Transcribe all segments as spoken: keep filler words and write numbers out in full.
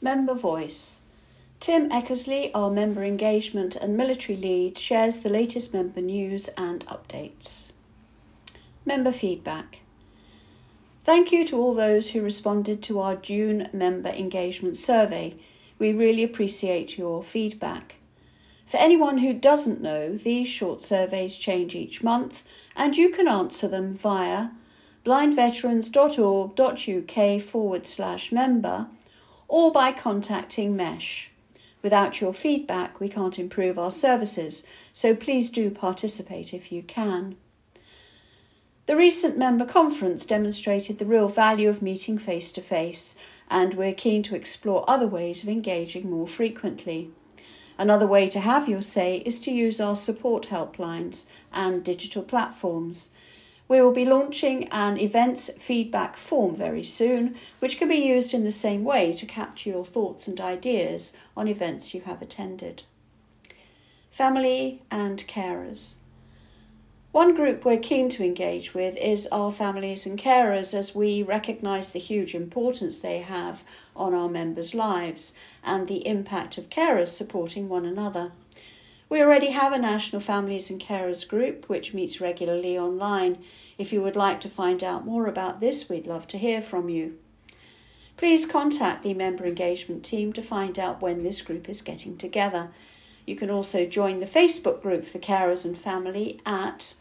Member Voice. Tim Eckersley, our Member Engagement and Military Lead, shares the latest member news and updates. Member Feedback. Thank you to all those who responded to our June Member Engagement Survey. We really appreciate your feedback. For anyone who doesn't know, these short surveys change each month and you can answer them via blindveterans.org.uk forward slash member or by contacting MESH. Without your feedback, we can't improve our services, so please do participate if you can. The recent member conference demonstrated the real value of meeting face-to-face, and we're keen to explore other ways of engaging more frequently. Another way to have your say is to use our support helplines and digital platforms. We will be launching an events feedback form very soon, which can be used in the same way to capture your thoughts and ideas on events you have attended. Family and carers. One group we're keen to engage with is our families and carers, as we recognise the huge importance they have on our members' lives and the impact of carers supporting one another. We already have a National Families and Carers group which meets regularly online. If you would like to find out more about this, we'd love to hear from you. Please contact the Member Engagement team to find out when this group is getting together. You can also join the Facebook group for carers and family at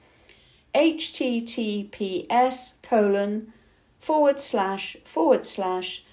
https colon forward slash forward slash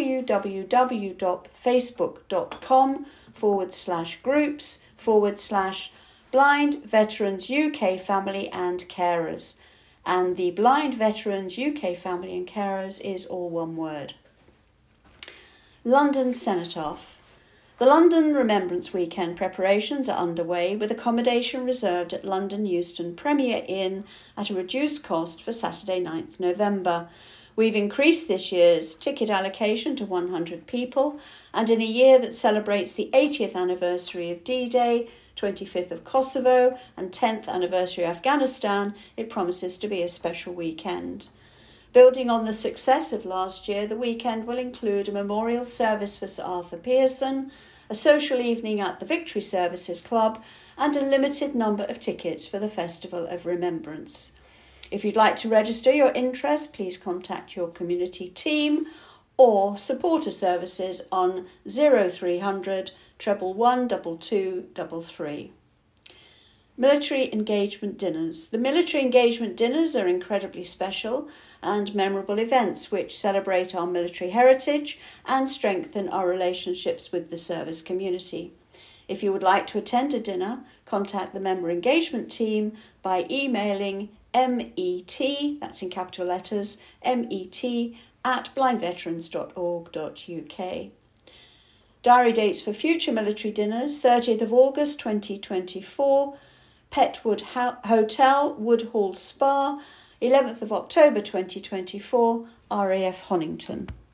www.facebook.com forward slash groups forward slash Blind Veterans U K Family and Carers. And the Blind Veterans U K Family and Carers is all one word. London Cenotaph. The London Remembrance Weekend preparations are underway with accommodation reserved at London Euston Premier Inn at a reduced cost for Saturday ninth November. We've increased this year's ticket allocation to one hundred people, and in a year that celebrates the eightieth anniversary of D-Day, twenty-fifth of Kosovo and tenth anniversary of Afghanistan, it promises to be a special weekend. Building on the success of last year, the weekend will include a memorial service for Sir Arthur Pearson, a social evening at the Victory Services Club, and a limited number of tickets for the Festival of Remembrance. If you'd like to register your interest, please contact your community team or supporter services on zero three hundred, one one one, two two three three. Military Engagement Dinners. The Military Engagement Dinners are incredibly special and memorable events which celebrate our military heritage and strengthen our relationships with the service community. If you would like to attend a dinner, contact the Member Engagement team by emailing met, that's in capital letters, met at blindveterans dot org dot uk. Diary dates for future military dinners: thirtieth of August twenty twenty-four, Petwood Ho- Hotel, Woodhall Spa, eleventh of October twenty twenty-four, R A F Honington.